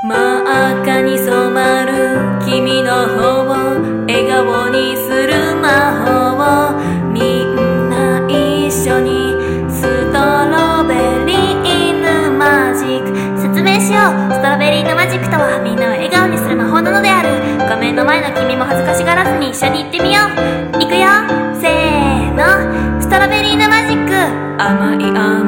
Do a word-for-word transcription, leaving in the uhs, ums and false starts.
真赤に染まる君の方を笑顔にする魔法をみんな一緒にストロベリーヌマジック説明しよう。ストロベリーヌマジックとはみんなを笑顔にする魔法なのである。画面の前の君も恥ずかしがらずに一緒に言ってみよう。いくよせーのストロベリーヌマジック甘い